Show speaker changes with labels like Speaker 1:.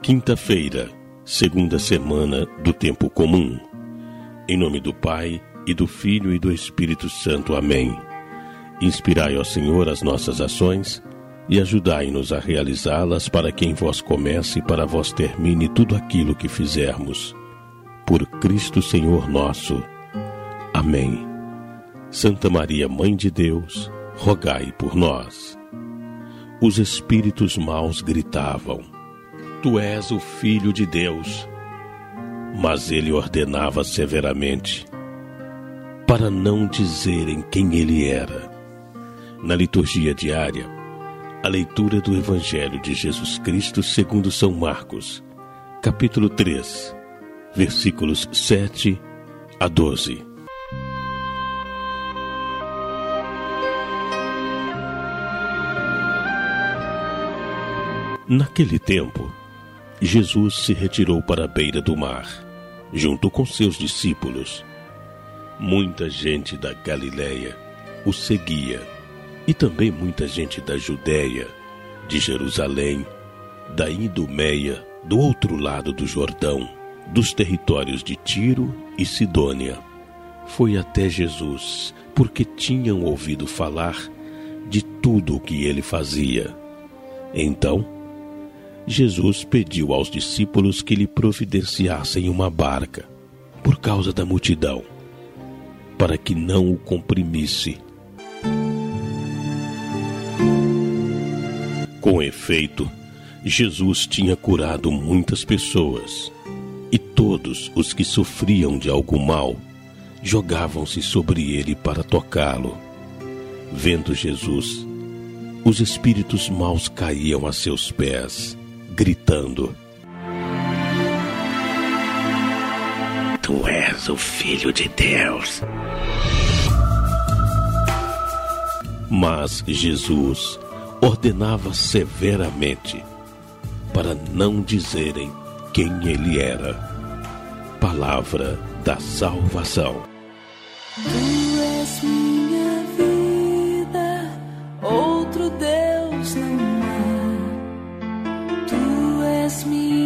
Speaker 1: Quinta-feira, segunda semana do tempo comum. Em nome do Pai, e do Filho e do Espírito Santo. Amém. Inspirai, ó Senhor, as nossas ações e ajudai-nos a realizá-las, para que em vós comece e para vós termine tudo aquilo que fizermos. Por Cristo Senhor nosso. Amém. Santa Maria, Mãe de Deus, rogai por nós. Os espíritos maus gritavam: Tu és o Filho de Deus. Mas ele ordenava severamente, para não dizerem quem ele era. Na liturgia diária, a leitura do Evangelho de Jesus Cristo segundo São Marcos, capítulo 3, versículos 7 a 12. Naquele tempo, Jesus se retirou para a beira do mar, junto com seus discípulos. Muita gente da Galileia o seguia, e também muita gente da Judéia, de Jerusalém, da Idumeia, do outro lado do Jordão, dos territórios de Tiro e Sidônia. Foi até Jesus, porque tinham ouvido falar de tudo o que ele fazia. Então, Jesus pediu aos discípulos que lhe providenciassem uma barca, por causa da multidão, para que não o comprimisse. Com efeito, Jesus tinha curado muitas pessoas, e todos os que sofriam de algum mal jogavam-se sobre ele para tocá-lo. Vendo Jesus, os espíritos maus caíam a seus pés, gritando: Tu és o Filho de Deus. Mas Jesus ordenava severamente para não dizerem quem ele era. Palavra da salvação.
Speaker 2: Tu és minha vida, outro Deus não há. Tu és minha